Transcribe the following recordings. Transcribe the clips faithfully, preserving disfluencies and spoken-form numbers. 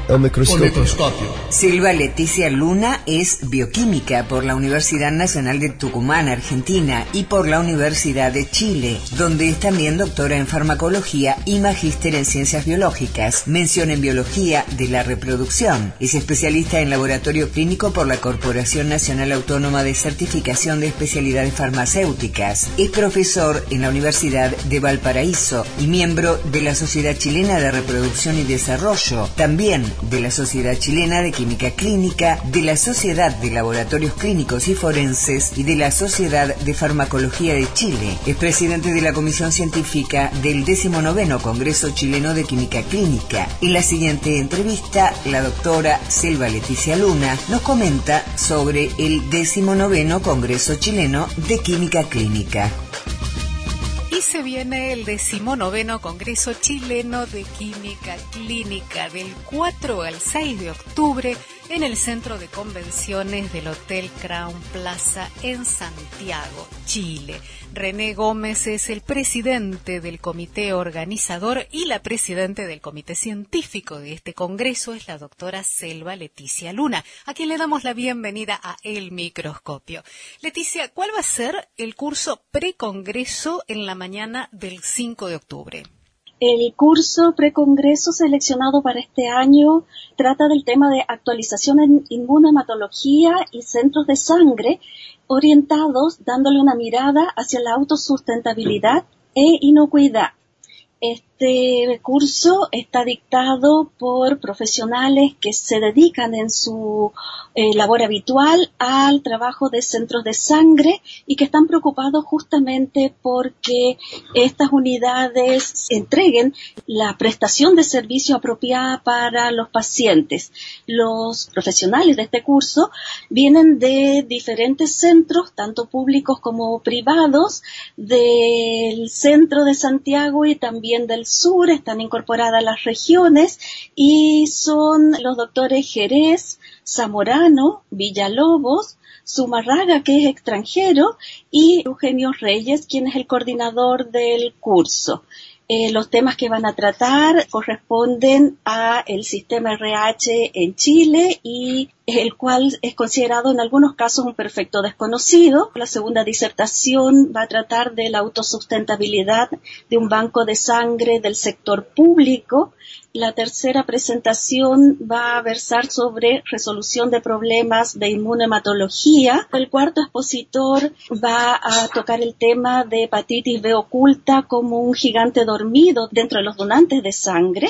El microscopio. El microscopio. Selva Leticia Luna es bioquímica por la Universidad Nacional de Tucumán, Argentina, y por la Universidad de Chile, donde es también doctora en farmacología y magíster en ciencias biológicas, mención en biología de la reproducción. Es especialista en laboratorio clínico por la Corporación Nacional Autónoma de Certificación de Especialidades Farmacéuticas. Es profesor en la Universidad de Valparaíso y miembro de la Sociedad Chilena de Reproducción y Desarrollo, también de la Sociedad Chilena de Química Clínica, de la Sociedad de Laboratorios Clínicos y Forenses y de la Sociedad de Farmacología de Chile. Es presidente de la Comisión Científica del decimonoveno Congreso Chileno de Química Clínica. En la siguiente entrevista, la doctora Selva Leticia Luna nos comenta sobre el decimonoveno Congreso Chileno de Química Clínica. Y se viene el decimonoveno Congreso Chileno de Química Clínica del cuatro al seis de octubre en el Centro de Convenciones del Hotel Crown Plaza en Santiago, Chile. René Gómez es el presidente del comité organizador y la presidenta del comité científico de este congreso es la doctora Selva Leticia Luna, a quien le damos la bienvenida a El Microscopio. Leticia, ¿cuál va a ser el curso precongreso en la mañana del cinco de octubre? El curso precongreso seleccionado para este año trata del tema de actualización en inmunohematología y centros de sangre, orientados dándole una mirada hacia la autosustentabilidad e inocuidad. Este curso está dictado por profesionales que se dedican en su eh, labor habitual al trabajo de centros de sangre y que están preocupados justamente porque estas unidades entreguen la prestación de servicio apropiada para los pacientes. Los profesionales de este curso vienen de diferentes centros, tanto públicos como privados, del centro de Santiago y también del sur, están incorporadas las regiones y son los doctores Jerez, Zamorano, Villalobos, Zumarraga, que es extranjero, y Eugenio Reyes, quien es el coordinador del curso. Eh, los temas que van a tratar corresponden a el sistema R H en Chile y el cual es considerado en algunos casos un perfecto desconocido. La segunda disertación va a tratar de la autosustentabilidad de un banco de sangre del sector público. La tercera presentación va a versar sobre resolución de problemas de inmunohematología. El cuarto expositor va a tocar el tema de hepatitis B oculta como un gigante dormido dentro de los donantes de sangre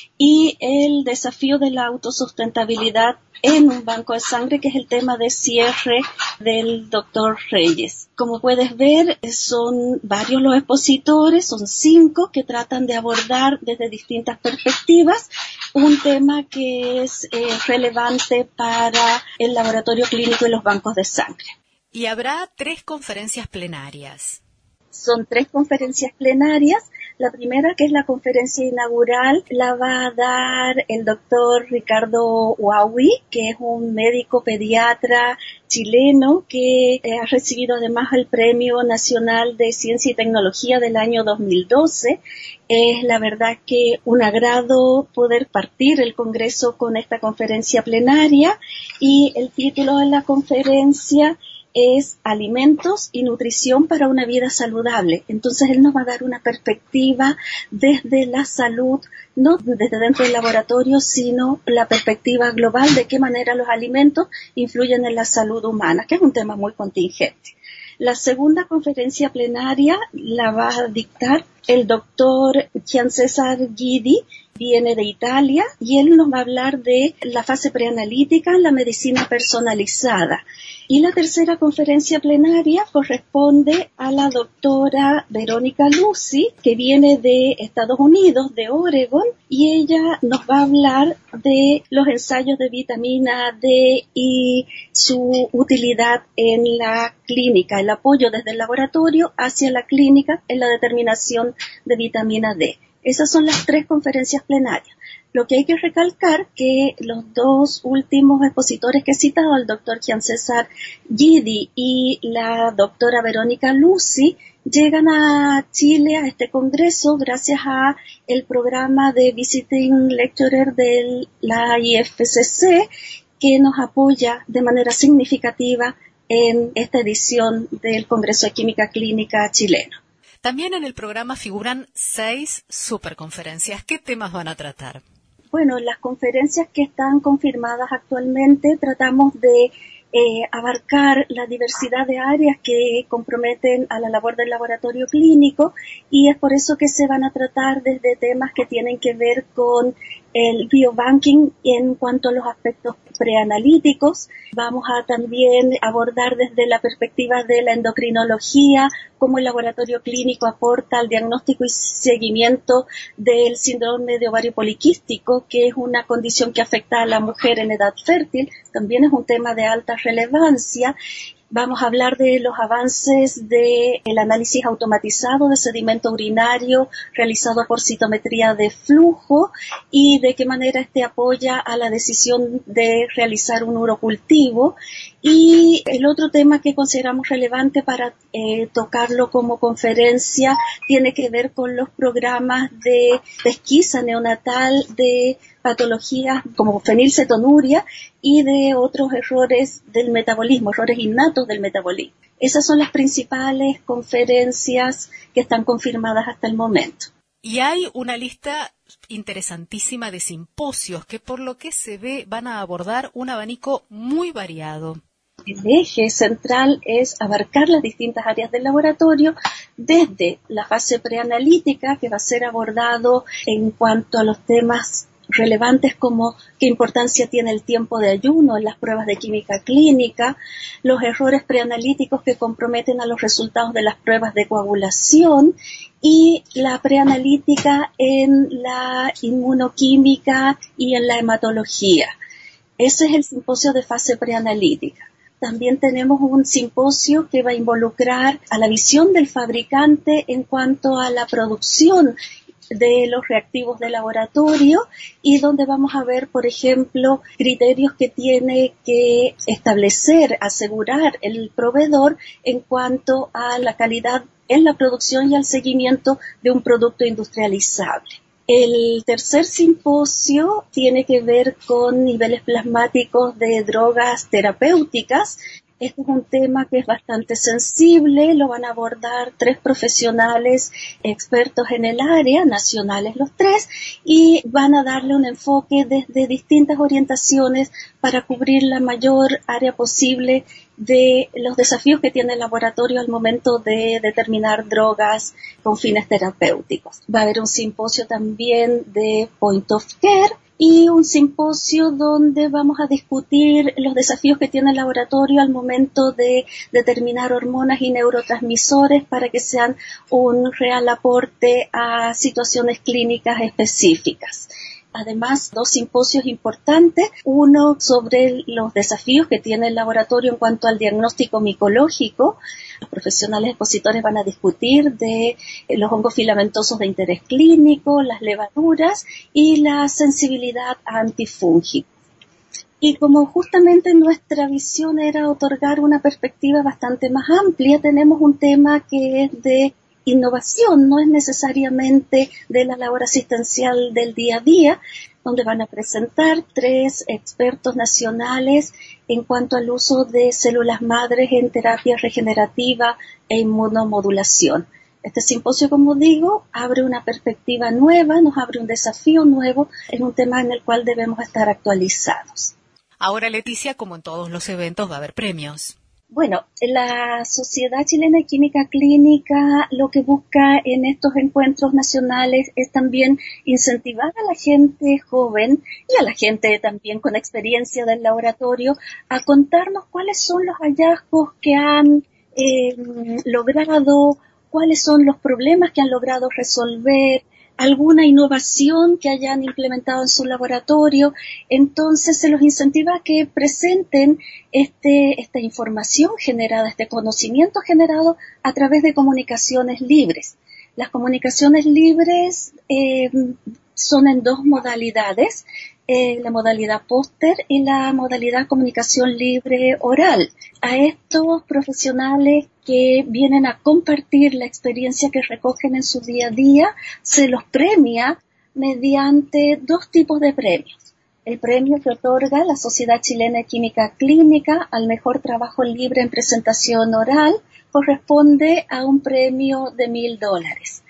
y el desafío de la autosustentabilidad en un banco de sangre, que es el tema de cierre del doctor Reyes. Como puedes ver, son varios los expositores, son cinco que tratan de abordar desde distintas perspectivas un tema que es eh, relevante para el laboratorio clínico y los bancos de sangre. Y habrá tres conferencias plenarias. Son tres conferencias plenarias. La primera, que es la conferencia inaugural, la va a dar el doctor Ricardo Huawi, que es un médico pediatra chileno que ha recibido además el Premio Nacional de Ciencia y Tecnología del año dos mil doce. Es la verdad que un agrado poder partir el Congreso con esta conferencia plenaria y el título de la conferencia es Alimentos y Nutrición para una Vida Saludable. Entonces él nos va a dar una perspectiva desde la salud, no desde dentro del laboratorio, sino la perspectiva global de qué manera los alimentos influyen en la salud humana, que es un tema muy contingente. La segunda conferencia plenaria la va a dictar el doctor Gian César Guidi, viene de Italia, y él nos va a hablar de la fase preanalítica en la medicina personalizada. Y la tercera conferencia plenaria corresponde a la doctora Verónica Lucy, que viene de Estados Unidos, de Oregon, y ella nos va a hablar de los ensayos de vitamina D y su utilidad en la clínica, el apoyo desde el laboratorio hacia la clínica en la determinación de vitamina D. Esas son las tres conferencias plenarias. Lo que hay que recalcar que los dos últimos expositores que he citado, el doctor Gian César Gidi y la doctora Verónica Lucy, llegan a Chile a este congreso gracias a el programa de Visiting Lecturer de la I F C C, que nos apoya de manera significativa en esta edición del Congreso de Química Clínica chileno. También en el programa figuran seis superconferencias. ¿Qué temas van a tratar? Bueno, las conferencias que están confirmadas actualmente tratamos de eh, abarcar la diversidad de áreas que comprometen a la labor del laboratorio clínico, y es por eso que se van a tratar desde temas que tienen que ver con el biobanking en cuanto a los aspectos preanalíticos. Vamos a también abordar desde la perspectiva de la endocrinología cómo el laboratorio clínico aporta al diagnóstico y seguimiento del síndrome de ovario poliquístico, que es una condición que afecta a la mujer en edad fértil. También es un tema de alta relevancia. Vamos a hablar de los avances del análisis automatizado de sedimento urinario realizado por citometría de flujo y de qué manera este apoya a la decisión de realizar un urocultivo. Y el otro tema que consideramos relevante para eh, tocarlo como conferencia tiene que ver con los programas de pesquisa neonatal de patologías como fenilcetonuria y de otros errores del metabolismo, errores innatos del metabolismo. Esas son las principales conferencias que están confirmadas hasta el momento. Y hay una lista interesantísima de simposios que, por lo que se ve, van a abordar un abanico muy variado. El eje central es abarcar las distintas áreas del laboratorio, desde la fase preanalítica, que va a ser abordado en cuanto a los temas relevantes como qué importancia tiene el tiempo de ayuno en las pruebas de química clínica, los errores preanalíticos que comprometen a los resultados de las pruebas de coagulación y la preanalítica en la inmunoquímica y en la hematología. Ese es el simposio de fase preanalítica. También tenemos un simposio que va a involucrar a la visión del fabricante en cuanto a la producción de los reactivos de laboratorio y donde vamos a ver, por ejemplo, criterios que tiene que establecer, asegurar el proveedor en cuanto a la calidad en la producción y al seguimiento de un producto industrializable. El tercer simposio tiene que ver con niveles plasmáticos de drogas terapéuticas. Este es un tema que es bastante sensible, lo van a abordar tres profesionales expertos en el área, nacionales los tres, y van a darle un enfoque desde distintas orientaciones para cubrir la mayor área posible de los desafíos que tiene el laboratorio al momento de determinar drogas con fines terapéuticos. Va a haber un simposio también de Point of Care, y un simposio donde vamos a discutir los desafíos que tiene el laboratorio al momento de determinar hormonas y neurotransmisores para que sean un real aporte a situaciones clínicas específicas. Además, dos simposios importantes, uno sobre los desafíos que tiene el laboratorio en cuanto al diagnóstico micológico. Los profesionales expositores van a discutir de los hongos filamentosos de interés clínico, las levaduras y la sensibilidad a antifúngicos. Y como justamente nuestra visión era otorgar una perspectiva bastante más amplia, tenemos un tema que es de innovación, no es necesariamente de la labor asistencial del día a día, donde van a presentar tres expertos nacionales en cuanto al uso de células madres en terapia regenerativa e inmunomodulación. Este simposio, como digo, abre una perspectiva nueva, nos abre un desafío nuevo, es un tema en el cual debemos estar actualizados. Ahora, Leticia, como en todos los eventos, va a haber premios. Bueno, la Sociedad Chilena de Química Clínica lo que busca en estos encuentros nacionales es también incentivar a la gente joven y a la gente también con experiencia del laboratorio a contarnos cuáles son los hallazgos que han eh, logrado, cuáles son los problemas que han logrado resolver, alguna innovación que hayan implementado en su laboratorio. Entonces se los incentiva a que presenten este, esta información generada, este conocimiento generado a través de comunicaciones libres. Las comunicaciones libres eh, son en dos modalidades, eh, la modalidad póster y la modalidad comunicación libre oral. A estos profesionales que vienen a compartir la experiencia que recogen en su día a día, se los premia mediante dos tipos de premios. El premio que otorga la Sociedad Chilena de Química Clínica al mejor trabajo libre en presentación oral corresponde a un premio de mil dólares.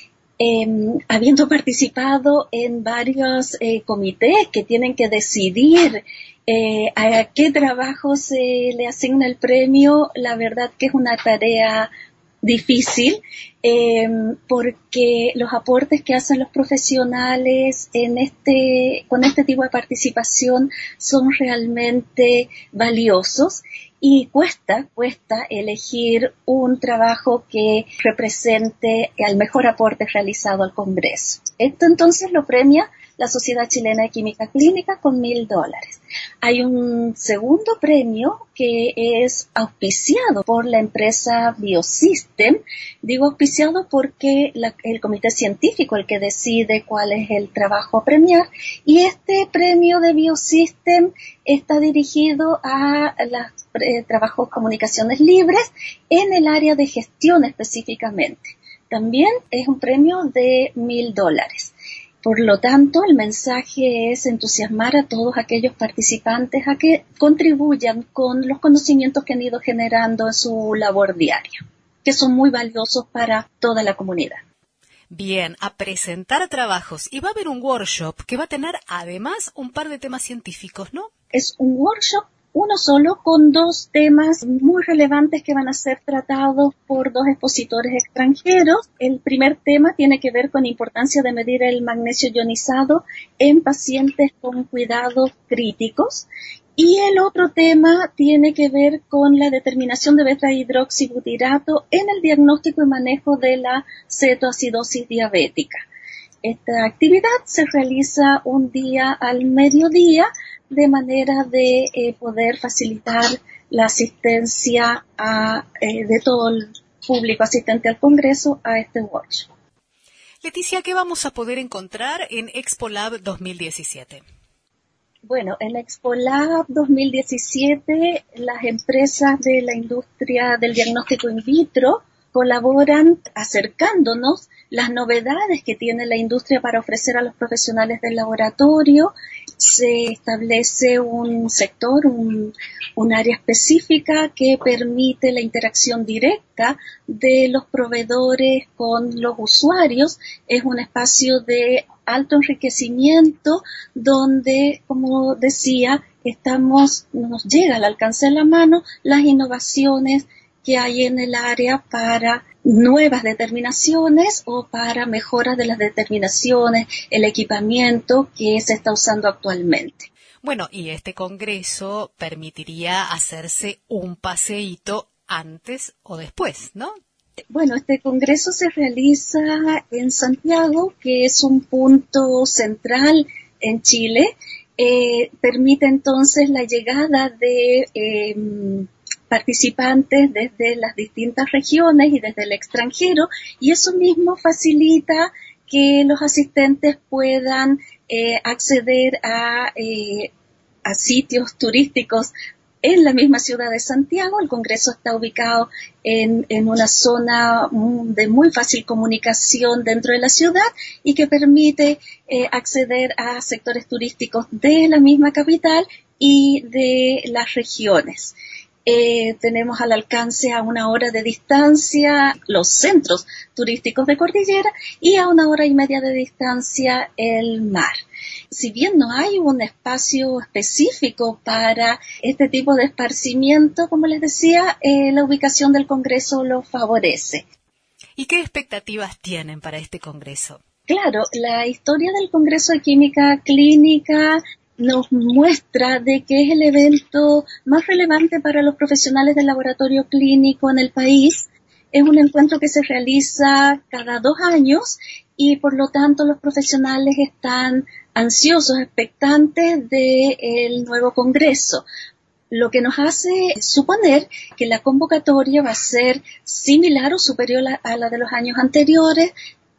Eh, habiendo participado en varios eh, comités que tienen que decidir eh, a qué trabajo se le asigna el premio, la verdad que es una tarea difícil, eh, porque los aportes que hacen los profesionales en este, con este tipo de participación son realmente valiosos. Y cuesta, cuesta elegir un trabajo que represente el mejor aporte realizado al Congreso. Esto entonces lo premia la Sociedad Chilena de Química Clínica con mil dólares. Hay un segundo premio que es auspiciado por la empresa Biosystem. Digo auspiciado porque la, el comité científico el que decide cuál es el trabajo a premiar, y este premio de Biosystem está dirigido a los eh, trabajos comunicaciones libres en el área de gestión específicamente. También es un premio de mil dólares. Por lo tanto, el mensaje es entusiasmar a todos aquellos participantes a que contribuyan con los conocimientos que han ido generando en su labor diaria, que son muy valiosos para toda la comunidad. Bien, a presentar trabajos. Y va a haber un workshop que va a tener además un par de temas científicos, ¿no? Es un workshop uno solo con dos temas muy relevantes que van a ser tratados por dos expositores extranjeros. El primer tema tiene que ver con la importancia de medir el magnesio ionizado en pacientes con cuidados críticos. Y el otro tema tiene que ver con la determinación de beta-hidroxibutirato en el diagnóstico y manejo de la cetoacidosis diabética. Esta actividad se realiza un día al mediodía de manera de eh, poder facilitar la asistencia a, eh, de todo el público asistente al Congreso a este workshop. Leticia, ¿qué vamos a poder encontrar en ExpoLab dos mil diecisiete? Bueno, en ExpoLab dos mil diecisiete las empresas de la industria del diagnóstico in vitro colaboran acercándonos las novedades que tiene la industria para ofrecer a los profesionales del laboratorio. Se establece un sector, un, un área específica que permite la interacción directa de los proveedores con los usuarios. Es un espacio de alto enriquecimiento donde, como decía, estamos, nos llega al alcance de la mano las innovaciones que hay en el área para nuevas determinaciones o para mejoras de las determinaciones, el equipamiento que se está usando actualmente. Bueno, y este congreso permitiría hacerse un paseíto antes o después, ¿no? Bueno, este congreso se realiza en Santiago, que es un punto central en Chile. Eh, permite entonces la llegada de eh, participantes desde las distintas regiones y desde el extranjero, y eso mismo facilita que los asistentes puedan eh, acceder a, eh, a sitios turísticos en la misma ciudad de Santiago. El Congreso está ubicado en, en una zona de muy fácil comunicación dentro de la ciudad y que permite eh, acceder a sectores turísticos de la misma capital y de las regiones. Eh, tenemos al alcance a una hora de distancia los centros turísticos de Cordillera y a una hora y media de distancia el mar. Si bien no hay un espacio específico para este tipo de esparcimiento, como les decía, eh, la ubicación del Congreso lo favorece. ¿Y qué expectativas tienen para este Congreso? Claro, la historia del Congreso de Química Clínica nos muestra de que es el evento más relevante para los profesionales del laboratorio clínico en el país. Es un encuentro que se realiza cada dos años y por lo tanto los profesionales están ansiosos, expectantes del nuevo congreso, lo que nos hace suponer que la convocatoria va a ser similar o superior a la de los años anteriores,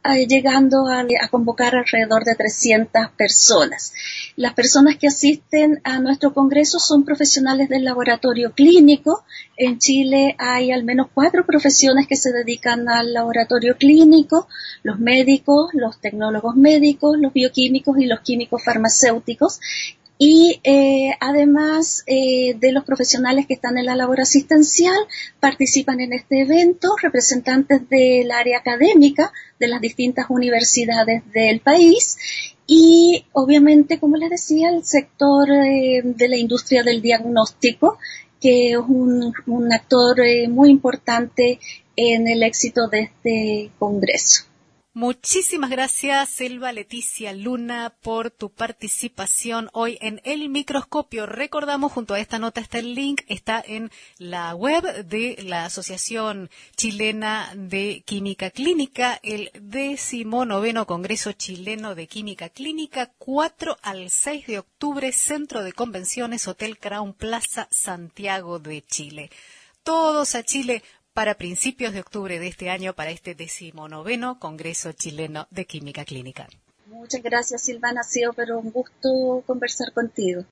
eh, llegando a, a convocar alrededor de trescientas personas. Las personas que asisten a nuestro congreso son profesionales del laboratorio clínico. En Chile hay al menos cuatro profesiones que se dedican al laboratorio clínico: los médicos, los tecnólogos médicos, los bioquímicos y los químicos farmacéuticos. Y eh, además eh, de los profesionales que están en la labor asistencial, participan en este evento representantes del área académica de las distintas universidades del país y obviamente, como les decía, el sector eh, de la industria del diagnóstico, que es un, un actor eh, muy importante en el éxito de este congreso. Muchísimas gracias, Selva Leticia Luna, por tu participación hoy en El Microscopio. Recordamos, junto a esta nota está el link, está en la web de la Asociación Chilena de Química Clínica, el decimonoveno Congreso Chileno de Química Clínica, cuatro al seis de octubre, Centro de Convenciones, Hotel Crown Plaza, Santiago de Chile. Todos a Chile para principios de octubre de este año, para este decimonoveno Congreso Chileno de Química Clínica. Muchas gracias, Silvana. Ha sido pero un gusto conversar contigo.